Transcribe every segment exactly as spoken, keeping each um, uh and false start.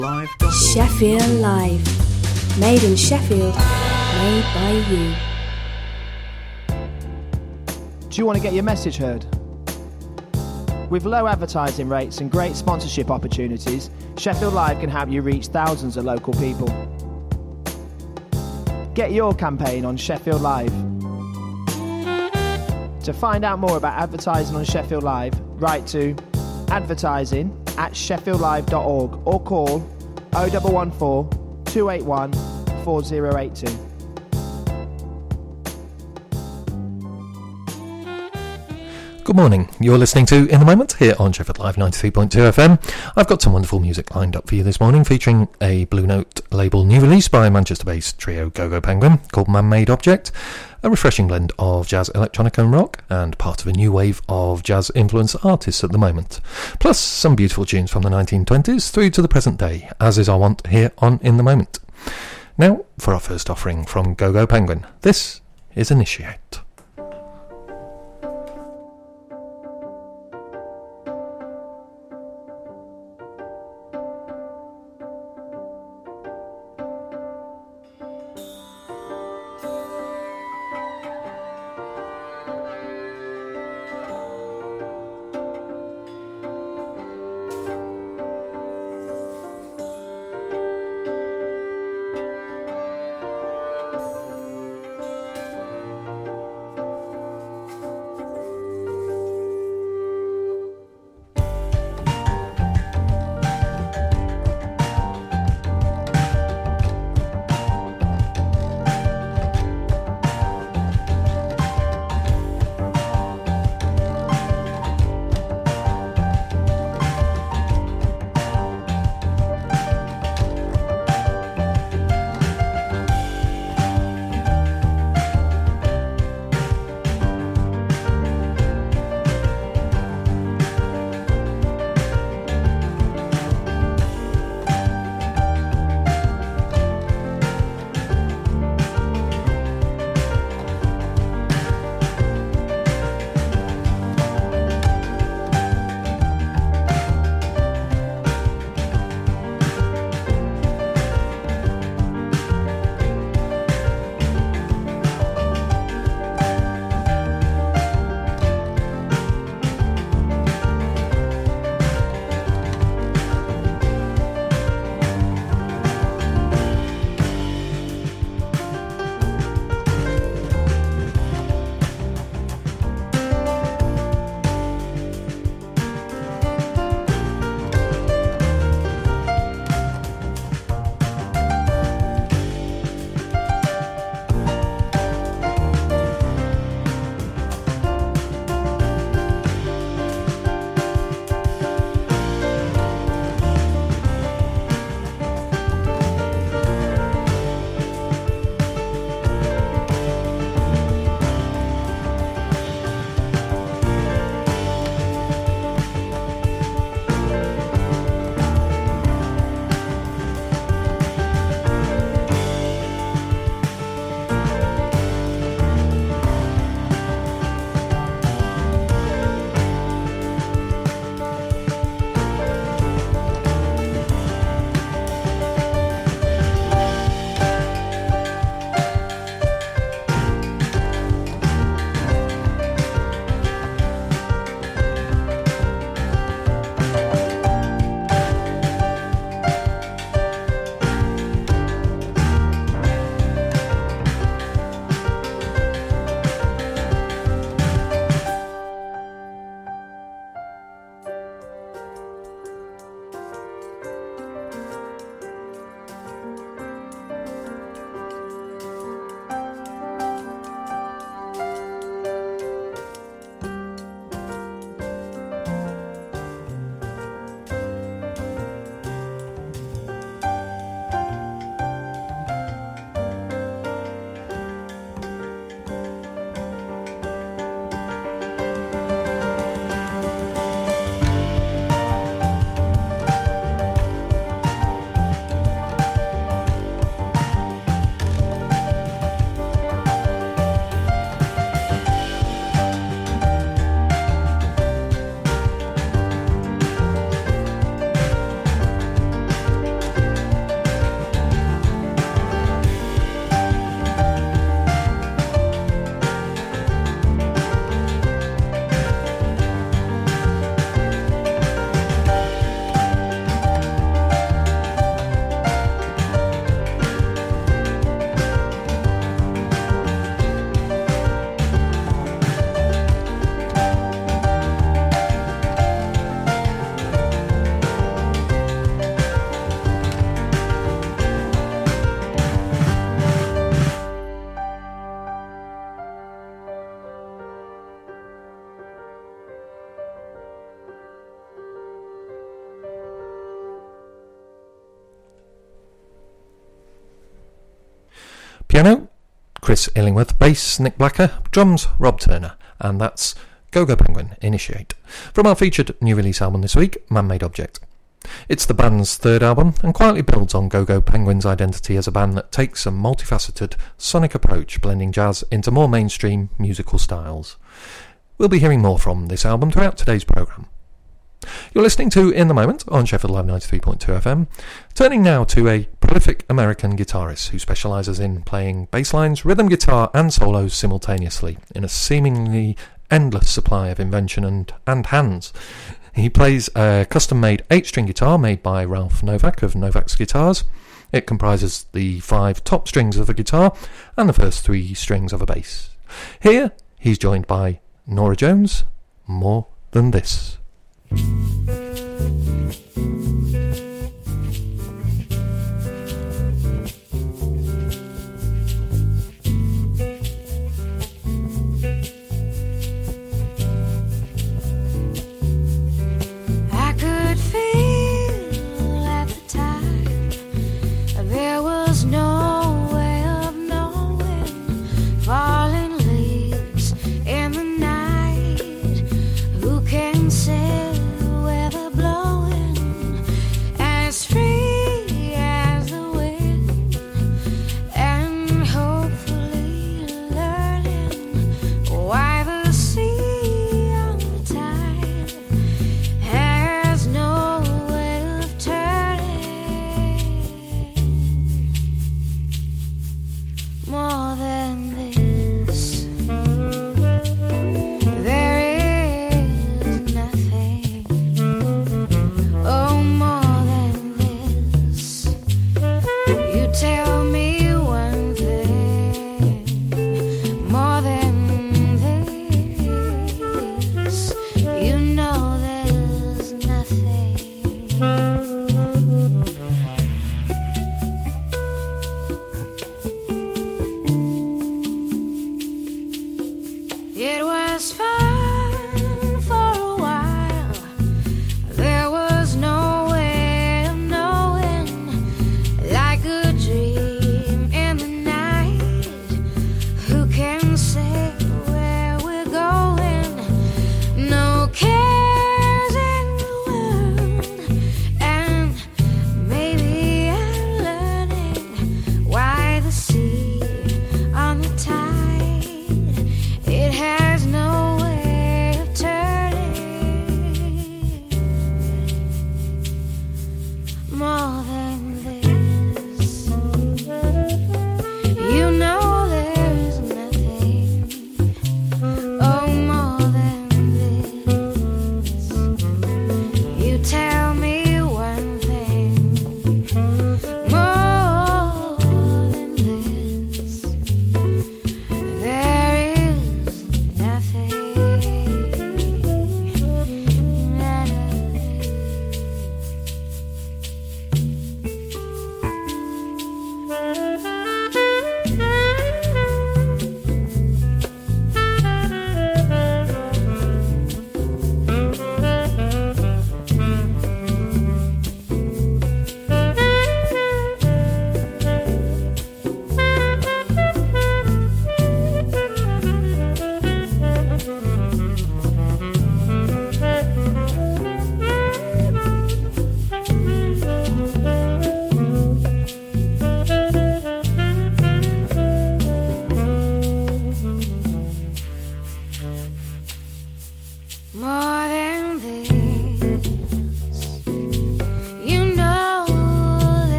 Sheffield Live. Made in Sheffield. Made by you. Do you want to get your message heard? With low advertising rates and great sponsorship opportunities, Sheffield Live can help you reach thousands of local people. Get your campaign on Sheffield Live. To find out more about advertising on Sheffield Live, write to advertising at sheffield live dot org or call oh one one four, two eight one, four oh eight two. Good morning, you're listening to In the Moment here on Sheffield Live ninety-three point two F M. I've got some wonderful music lined up for you this morning, featuring a Blue Note label new release by Manchester-based trio Gogo Penguin called Man-Made Object, a refreshing blend of jazz, electronica and rock, and part of a new wave of jazz-influenced artists at the moment. Plus some beautiful tunes from the nineteen twenties through to the present day, as is our wont here on In the Moment. Now, for our first offering from Gogo Penguin, this is Initiate. Piano, Chris Illingworth. Bass, Nick Blacker. Drums, Rob Turner. And that's Go-Go Penguin, Initiate. From our featured new release album this week, Man-Made Object. It's the band's third album and quietly builds on Go-Go Penguin's identity as a band that takes a multifaceted sonic approach, blending jazz into more mainstream musical styles. We'll be hearing more from this album throughout today's programme. You're listening to In the Moment on Sheffield Live ninety-three point two F M, turning now to a prolific American guitarist who specialises in playing bass lines, rhythm guitar and solos simultaneously in a seemingly endless supply of invention and, and hands. He plays a custom-made eight-string guitar made by Ralph Novak of Novak's Guitars. It comprises the five top strings of a guitar and the first three strings of a bass. Here, he's joined by Norah Jones, More Than This. I could feel at the time there was no way of knowing, falling leaves in the night, who can say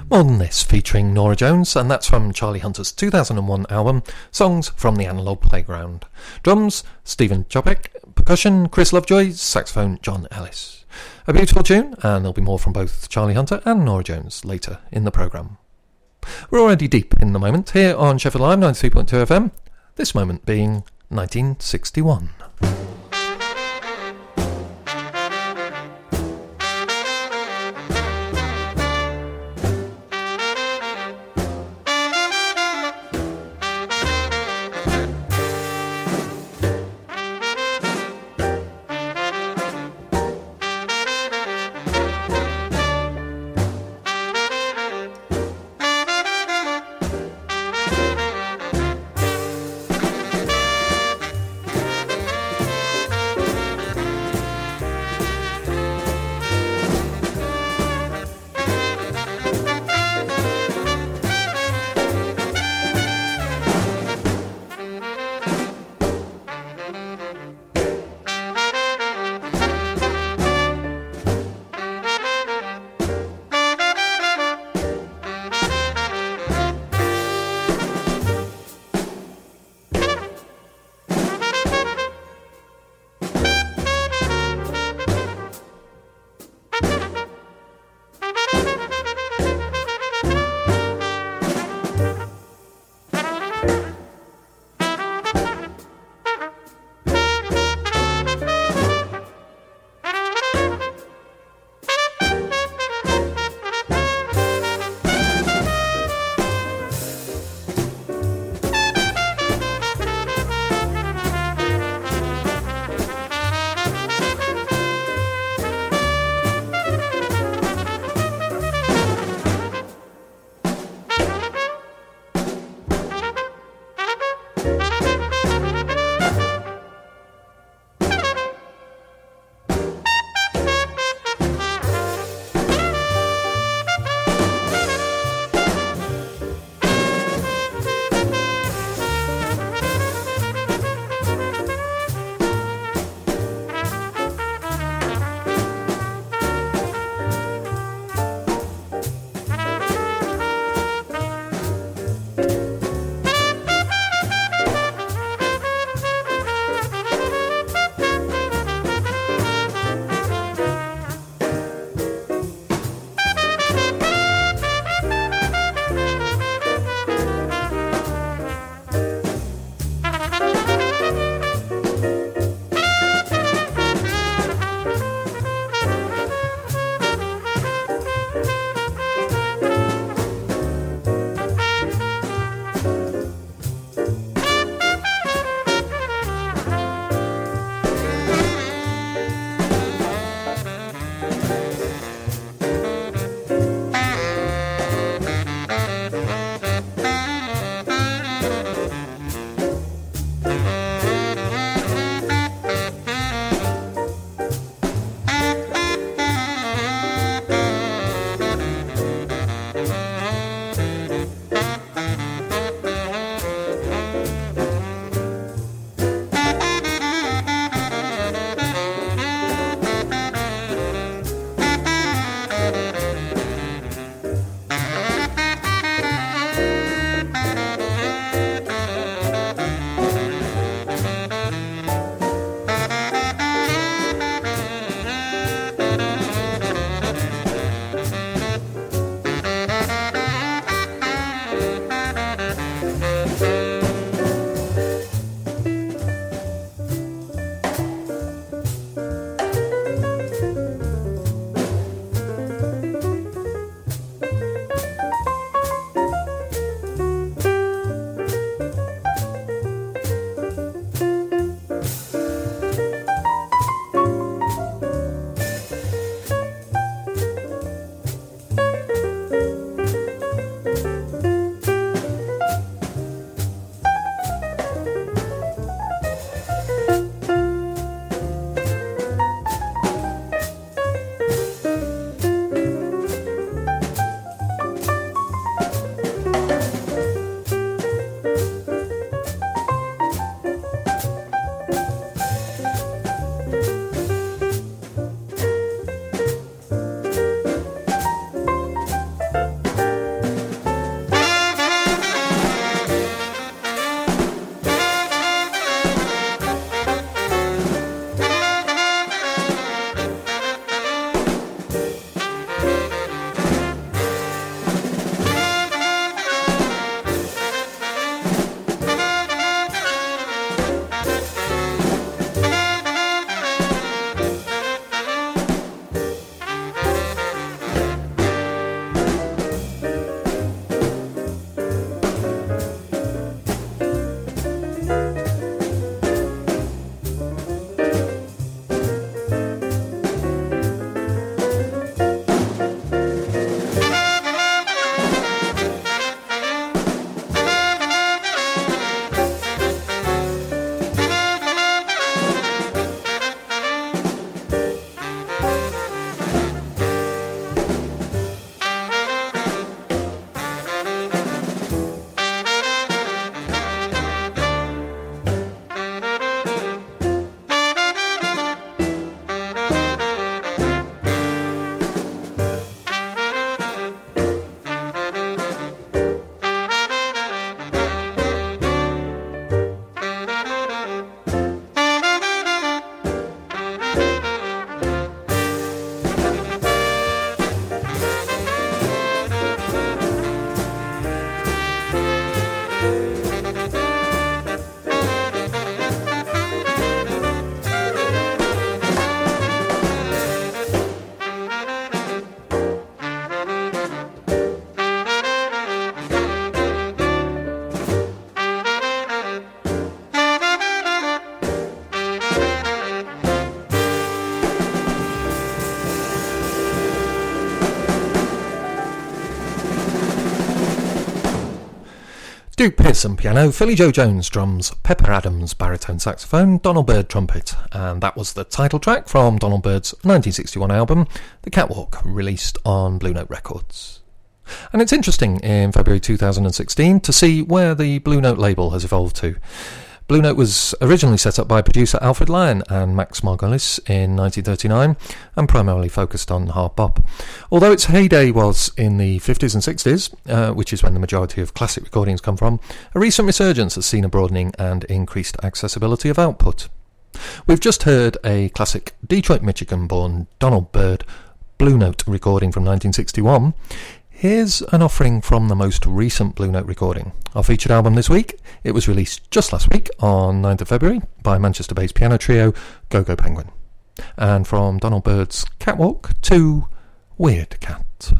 More Than This featuring Norah Jones, and that's from Charlie Hunter's two thousand one album, Songs from the Analog Playground. Drums, Stephen Chopek. Percussion, Chris Lovejoy. Saxophone, John Ellis. A beautiful tune, and there'll be more from both Charlie Hunter and Norah Jones later in the programme. We're already deep in the moment here on Sheffield Live ninety-three point two F M, this moment being nineteen sixty-one. Duke Pearson piano, Philly Joe Jones drums, Pepper Adams baritone saxophone, Donald Byrd trumpet, and that was the title track from Donald Byrd's nineteen sixty-one album, The Catwalk, released on Blue Note Records. And it's interesting in February two thousand sixteen to see where the Blue Note label has evolved to. Blue Note was originally set up by producer Alfred Lyon and Max Margolis in nineteen thirty-nine and primarily focused on hard bop. Although its heyday was in the fifties and sixties, uh, which is when the majority of classic recordings come from, a recent resurgence has seen a broadening and increased accessibility of output. We've just heard a classic Detroit, Michigan-born Donald Byrd Blue Note recording from nineteen sixty-one. Here's an offering from the most recent Blue Note recording. Our featured album this week. It was released just last week on ninth of February by Manchester-based piano trio Go Go Penguin. And from Donald Byrd's Catwalk to Weird Cat.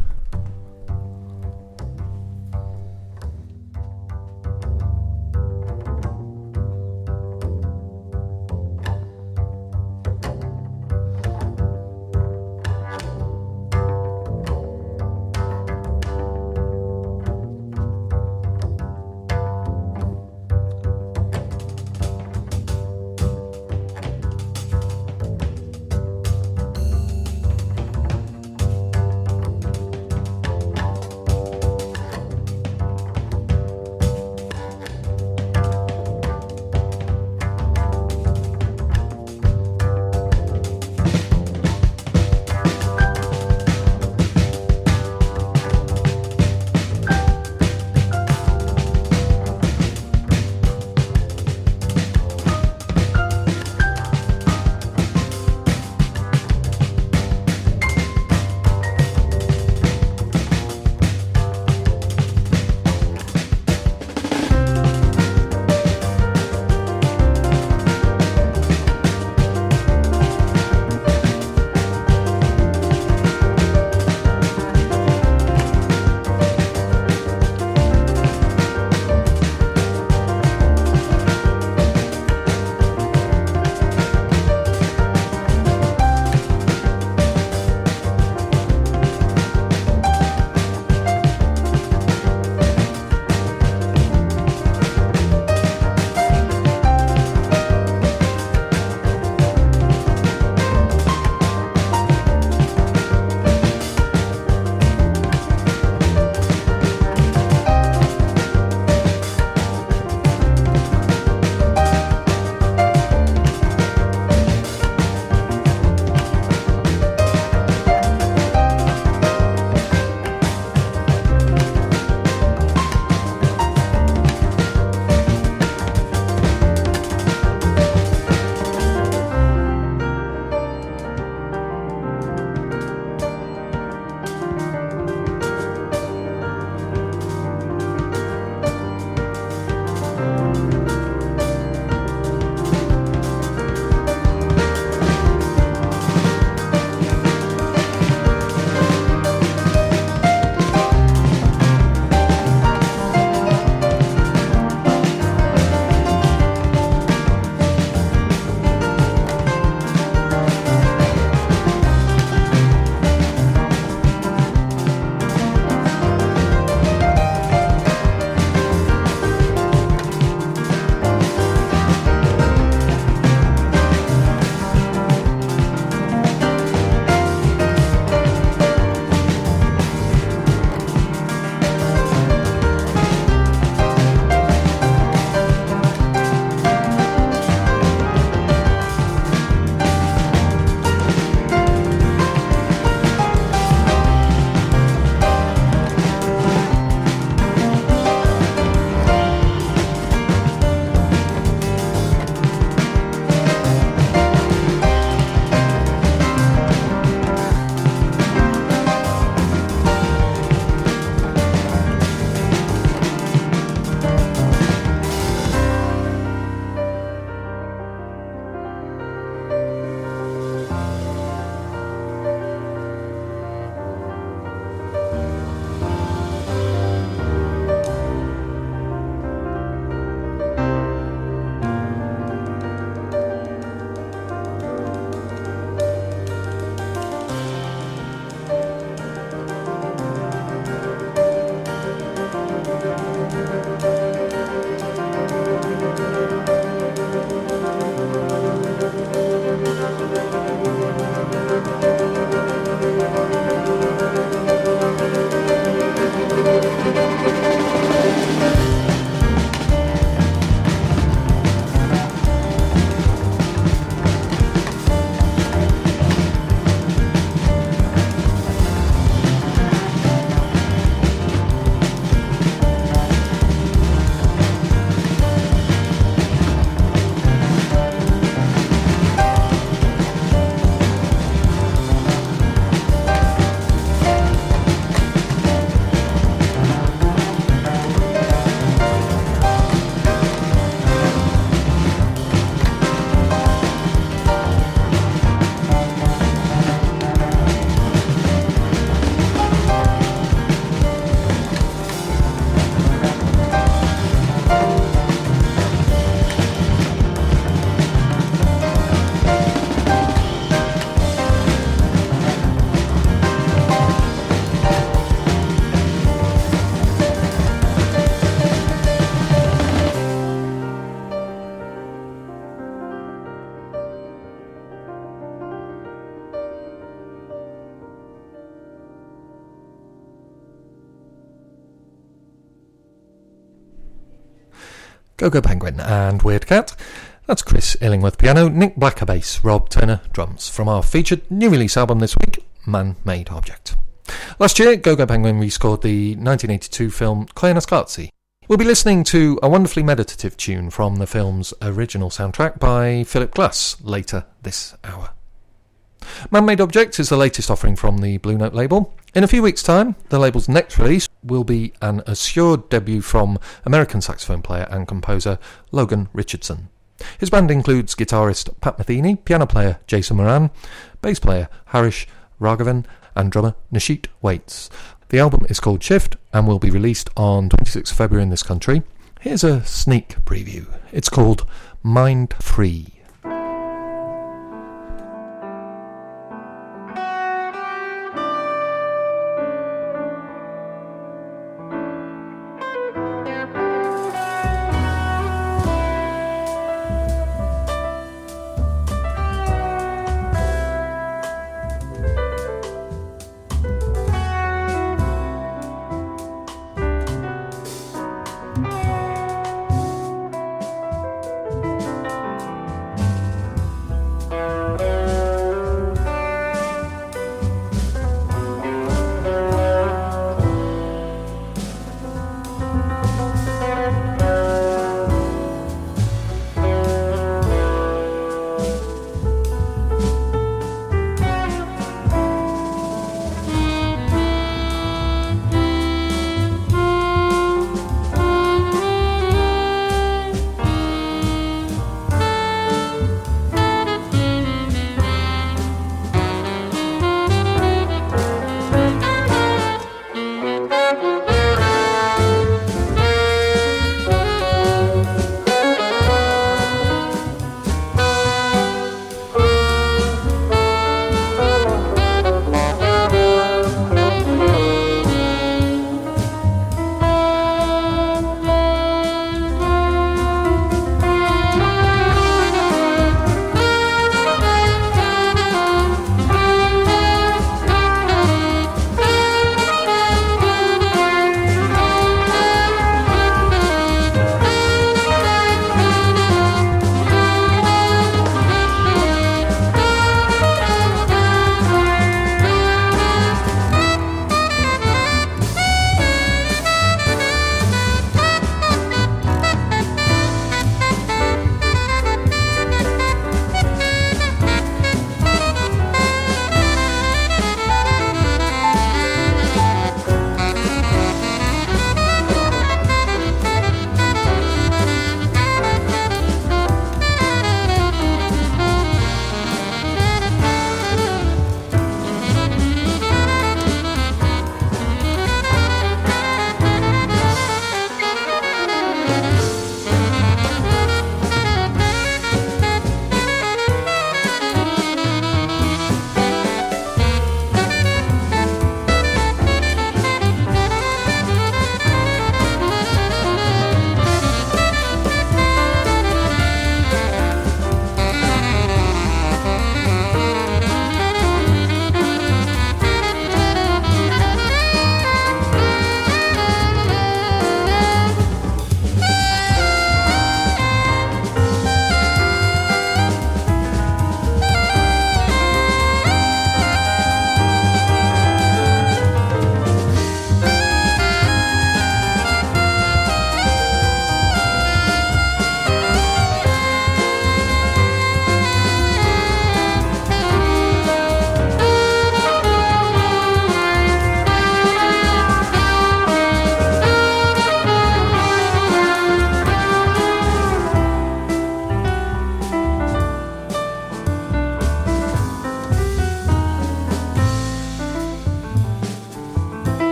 Go-Go Penguin and Weird Cat. That's Chris Illingworth piano, Nick Blacker bass, Rob Turner drums. From our featured new release album this week, Man-Made Object. Last year, Go-Go Penguin rescored the nineteen eighty-two film Kleine We'll be listening to a wonderfully meditative tune from the film's original soundtrack by Philip Glass later this hour. Man-Made Object is the latest offering from the Blue Note label. In a few weeks' time, the label's next release will be an assured debut from American saxophone player and composer Logan Richardson. His band includes guitarist Pat Metheny, piano player Jason Moran, bass player Harish Raghavan, and drummer Nishit Waits. The album is called Shift and will be released on twenty-sixth of February in this country. Here's a sneak preview. It's called Mind Free.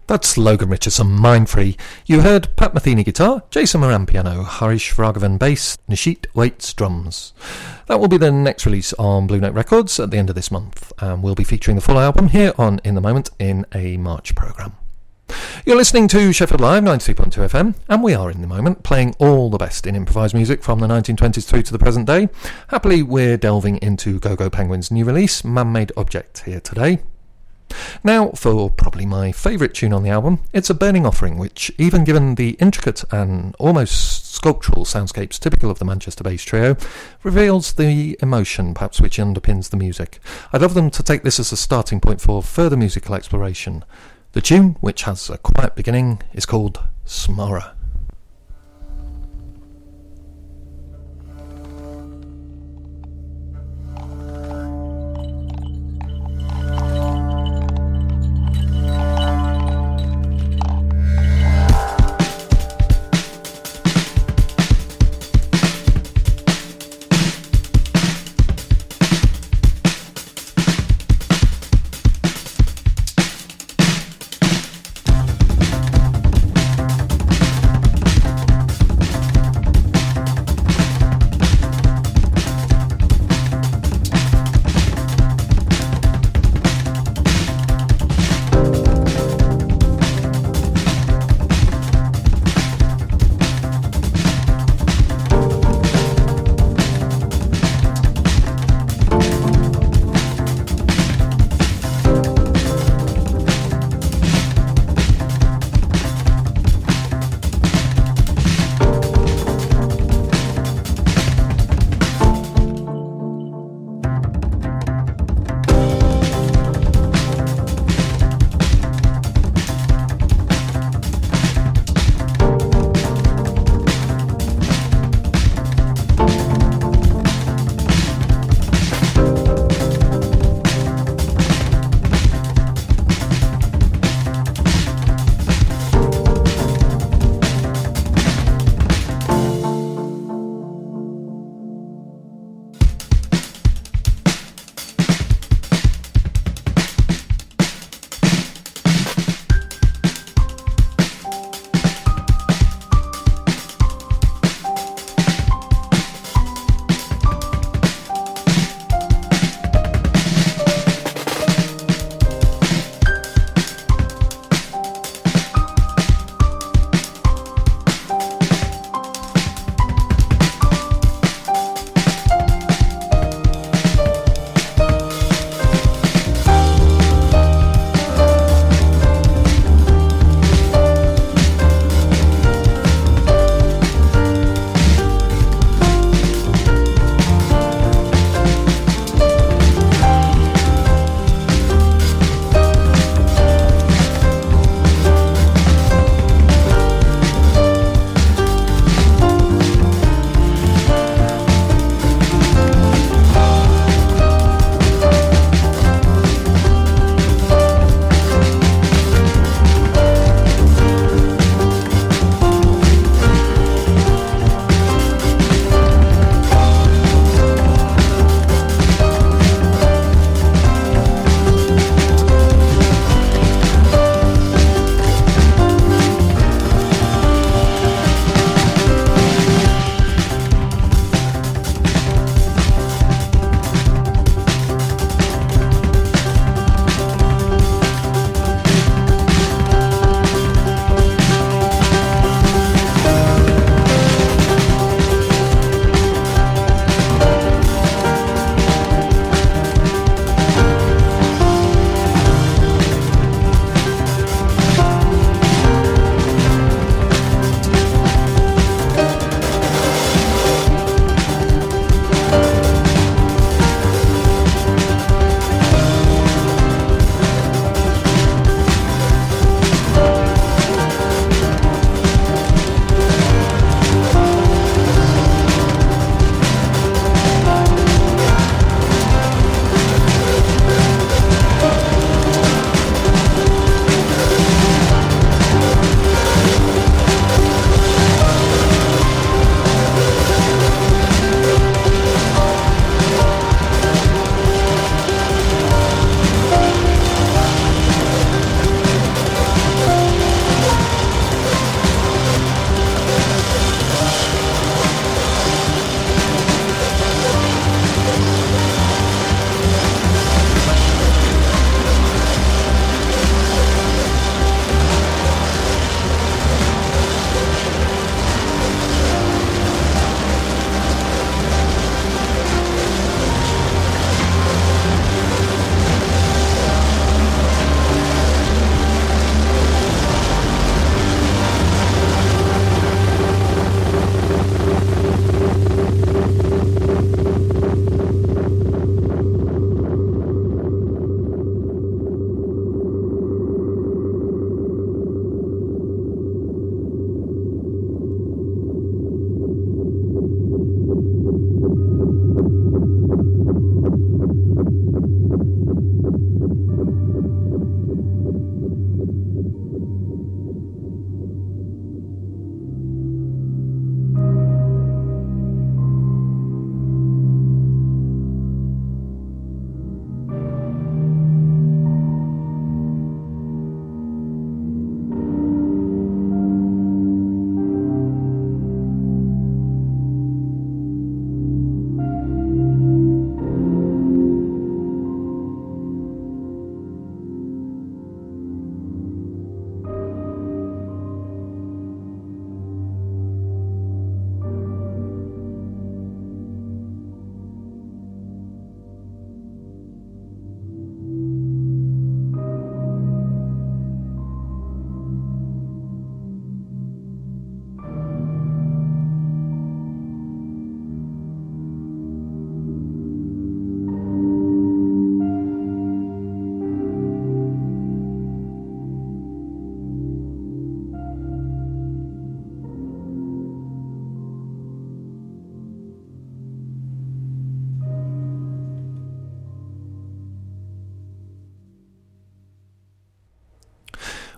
That's Logan Richardson, Mind Free. You heard Pat Metheny guitar, Jason Moran piano, Harish Raghavan bass, Nishit Waits drums. That will be the next release on Blue Note Records at the end of this month, and we'll be featuring the full album here on In the Moment in a March programme. You're listening to Sheffield Live ninety-three point two F M, and we are in the moment playing all the best in improvised music from the nineteen twenties through to the present day. Happily, we're delving into Go-Go Penguin's new release, Man-Made Object, here today. Now, for probably my favourite tune on the album, it's a Burning Offering, which, even given the intricate and almost sculptural soundscapes typical of the Manchester Bass Trio, reveals the emotion perhaps which underpins the music. I'd love them to take this as a starting point for further musical exploration. The tune, which has a quiet beginning, is called Smara.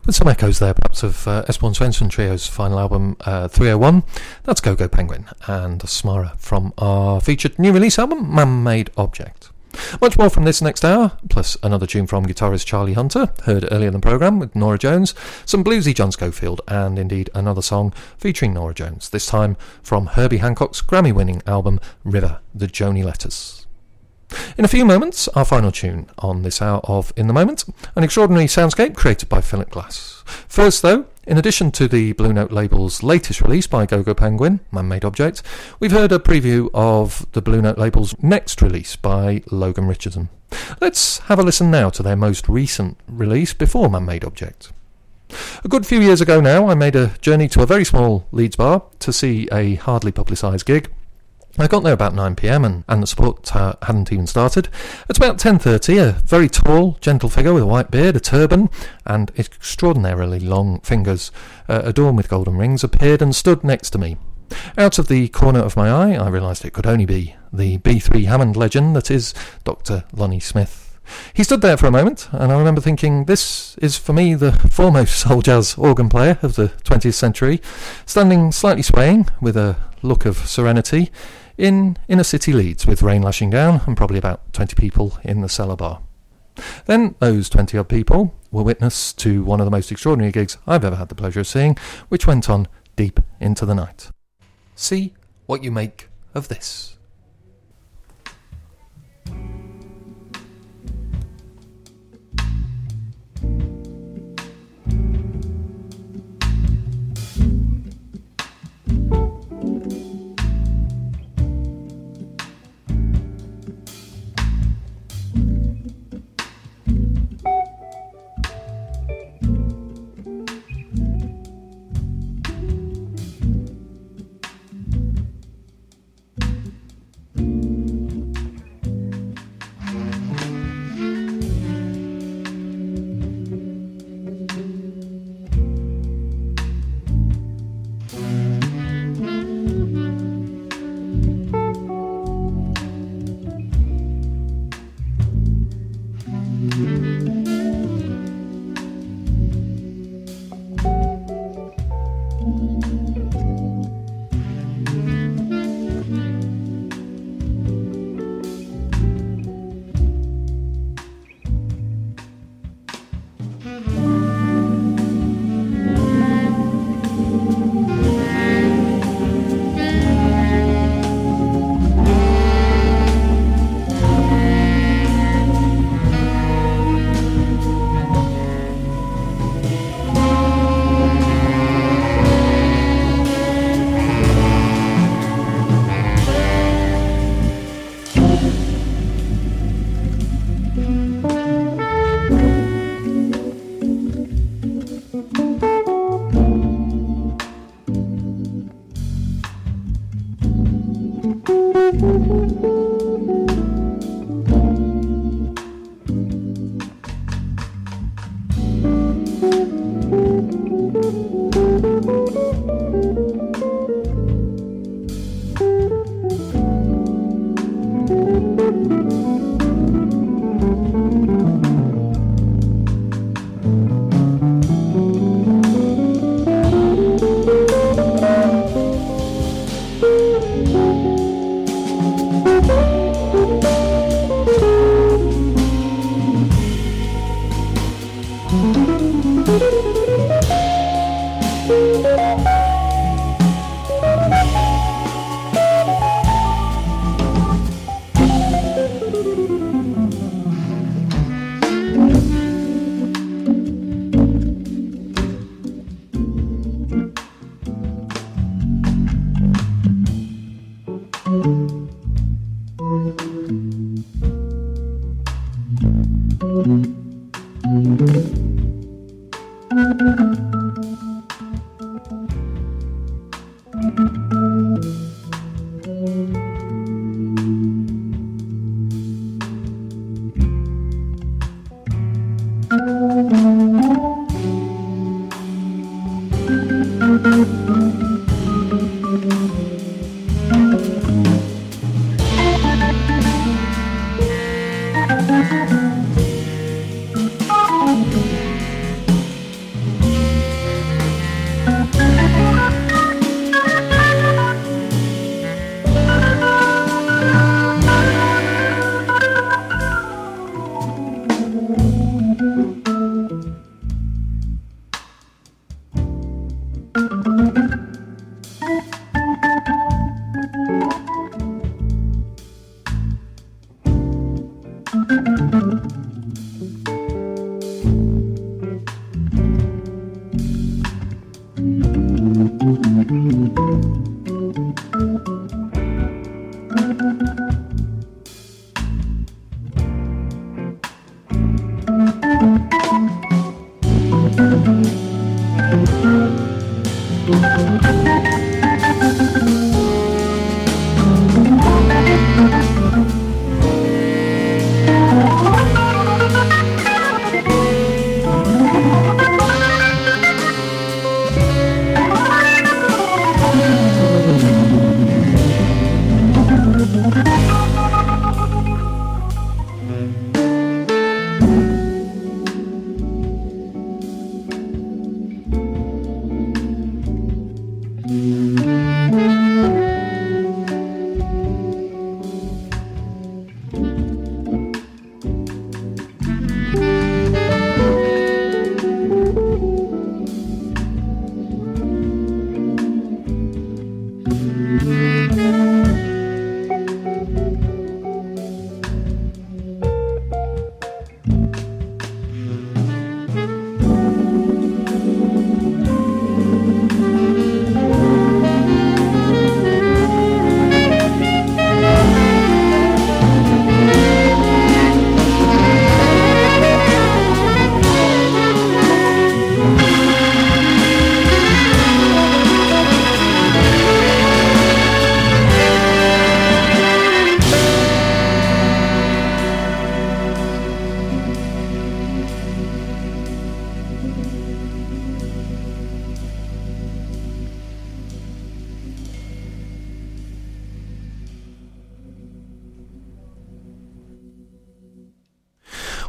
with some echoes there perhaps of uh, Esbjörn Svensson Trio's final album uh, three oh one. That's Go Go Penguin and Smara from our featured new release album Man-Made Object. Much more from this next hour, plus another tune from guitarist Charlie Hunter, heard earlier in the programme with Norah Jones, some bluesy John Scofield, and indeed another song featuring Norah Jones, this time from Herbie Hancock's Grammy-winning album River, The Joni Letters. In a few moments, our final tune on this hour of In the Moment, an extraordinary soundscape created by Philip Glass. First though, in addition to the Blue Note label's latest release by Go Go Penguin, Man-Made Object, we've heard a preview of the Blue Note label's next release by Logan Richardson. Let's have a listen now to their most recent release before Man-Made Object. A good few years ago now, I made a journey to a very small Leeds bar to see a hardly publicised gig. I got there about nine p m and, and the support uh, hadn't even started. At about ten thirty, a very tall, gentle figure with a white beard, a turban, and extraordinarily long fingers uh, adorned with golden rings appeared and stood next to me. Out of the corner of my eye, I realised it could only be the B three Hammond legend that is Doctor Lonnie Smith. He stood there for a moment, and I remember thinking, this is for me the foremost soul jazz organ player of the twentieth century, standing slightly swaying with a look of serenity in inner city Leeds with rain lashing down and probably about twenty people in the cellar bar. Then those twenty odd people were witness to one of the most extraordinary gigs I've ever had the pleasure of seeing, which went on deep into the night. See what you make of this.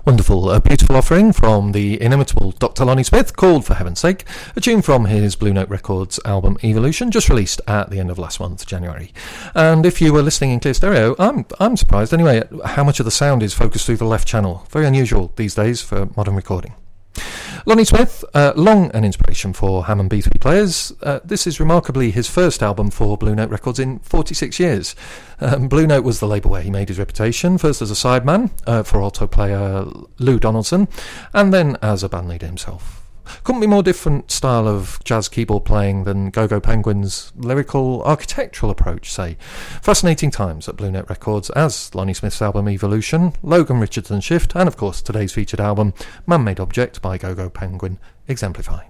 Wonderful, a beautiful offering from the inimitable Doctor Lonnie Smith called For Heaven's Sake, a tune from his Blue Note Records album Evolution, just released at the end of last month, January. And if you were listening in clear stereo, I'm I'm surprised anyway at how much of the sound is focused through the left channel. Very unusual these days for modern recording. Lonnie Smith, uh, long an inspiration for Hammond B three players. Uh, this is remarkably his first album for Blue Note Records in forty-six years. Um, Blue Note was the label where he made his reputation, first as a sideman uh, for alto player Lou Donaldson, and then as a bandleader himself. Couldn't be more different style of jazz keyboard playing than Go-Go Penguin's lyrical architectural approach, say. Fascinating times at Blue Note Records as Lonnie Smith's album Evolution, Logan Richardson Shift, and of course today's featured album Man-Made Object by Go-Go Penguin exemplify.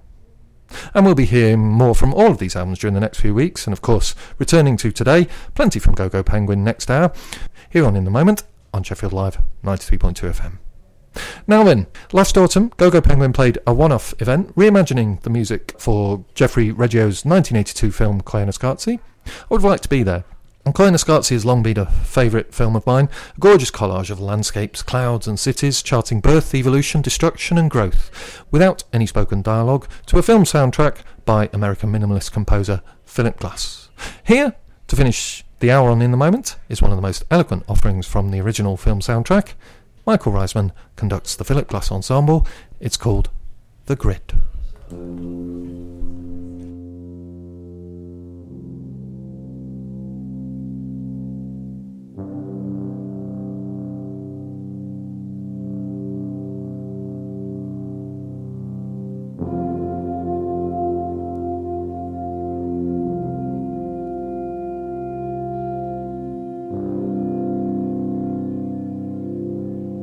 And we'll be hearing more from all of these albums during the next few weeks, and of course returning to today, plenty from Go-Go Penguin next hour, here on In the Moment on Sheffield Live ninety-three point two F M. Now then, last autumn, Go-Go Penguin played a one-off event reimagining the music for Jeffrey Reggio's nineteen eighty-two film Claire Scarzi. I would have liked to be there. And Claire Scarzi has long been a favourite film of mine, a gorgeous collage of landscapes, clouds and cities charting birth, evolution, destruction and growth, without any spoken dialogue, to a film soundtrack by American minimalist composer Philip Glass. Here, to finish the hour on In the Moment, is one of the most eloquent offerings from the original film soundtrack. Michael Reisman conducts the Philip Glass Ensemble. It's called The Grid.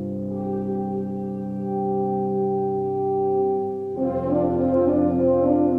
Thank you.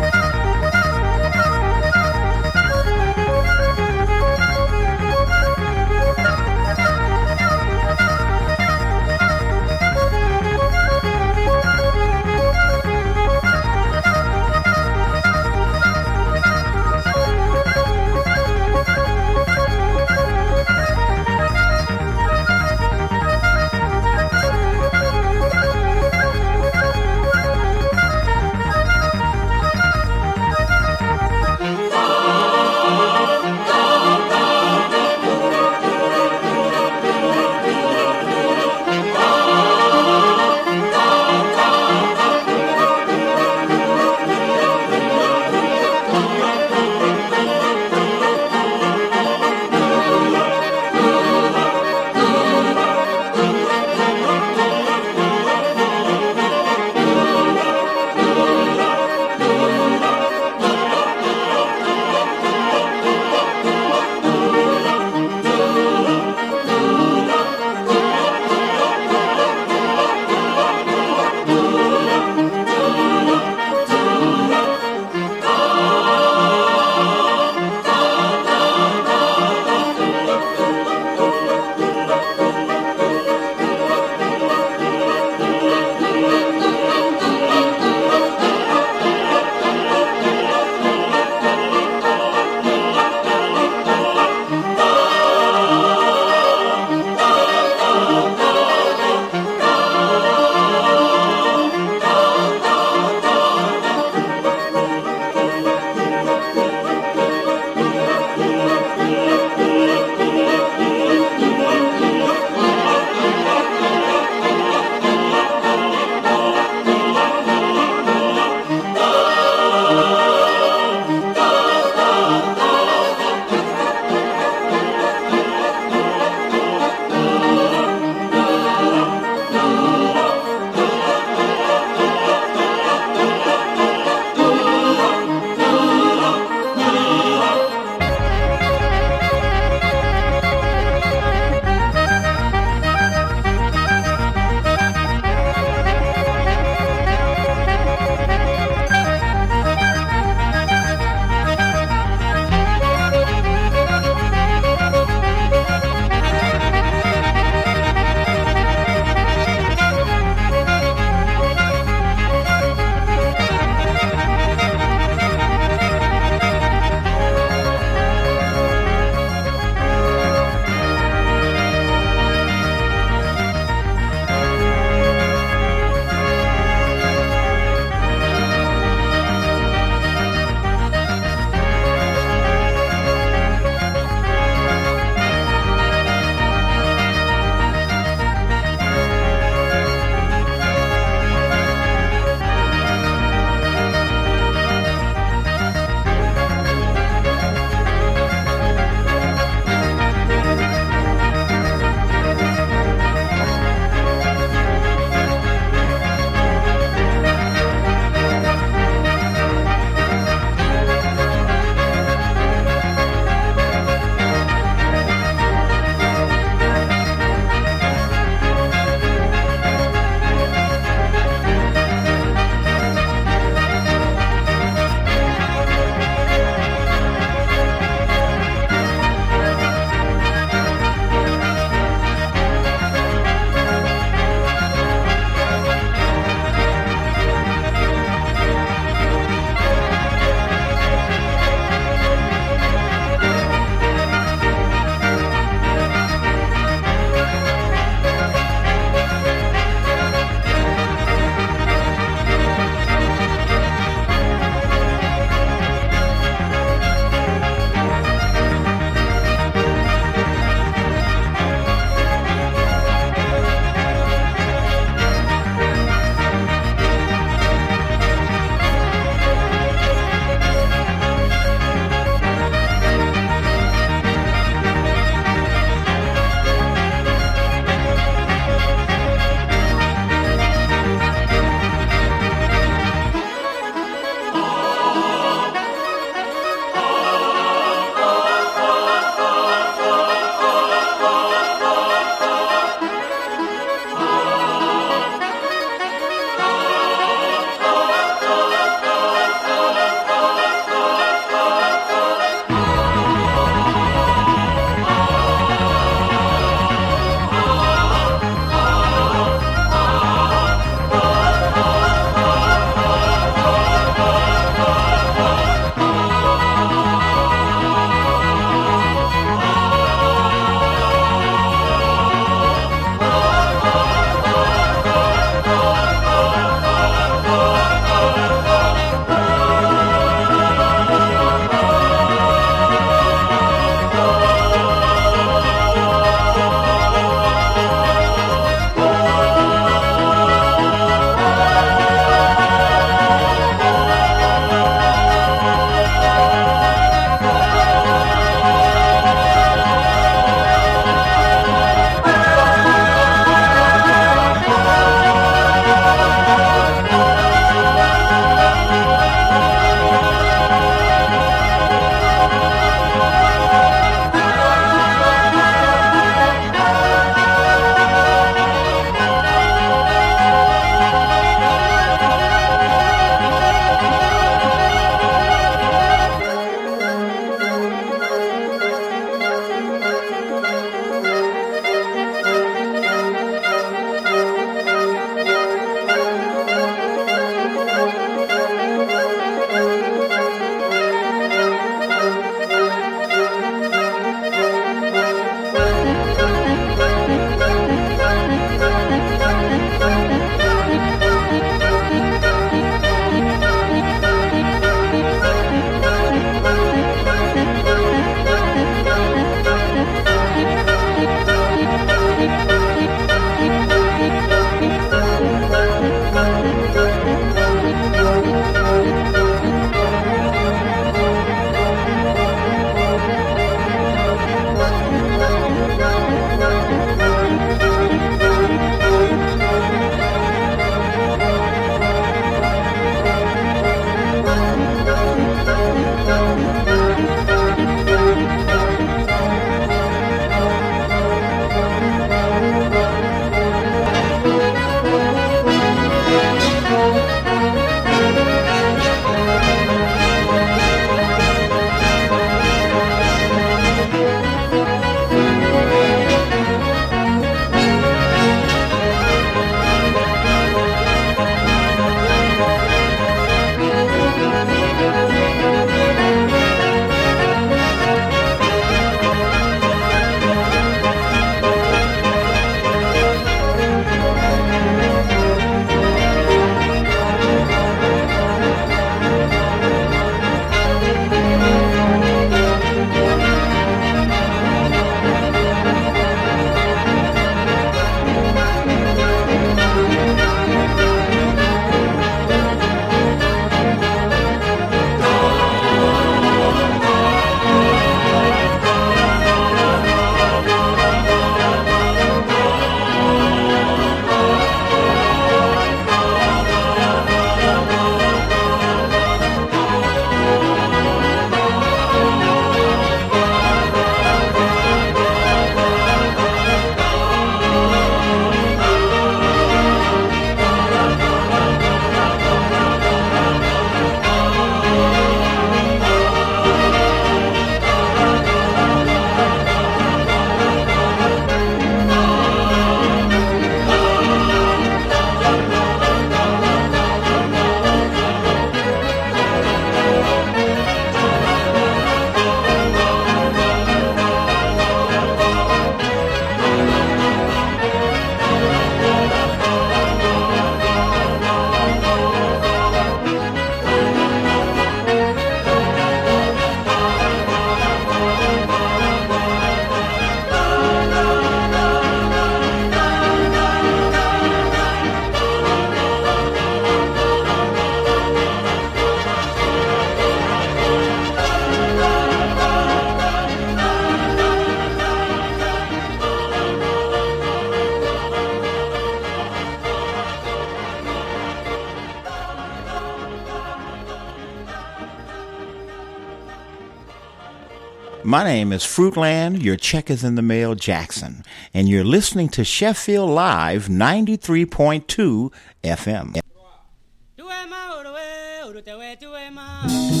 My name is Fruitland, your check is in the mail, Jackson, and you're listening to Sheffield Live ninety-three point two F M. Tuema,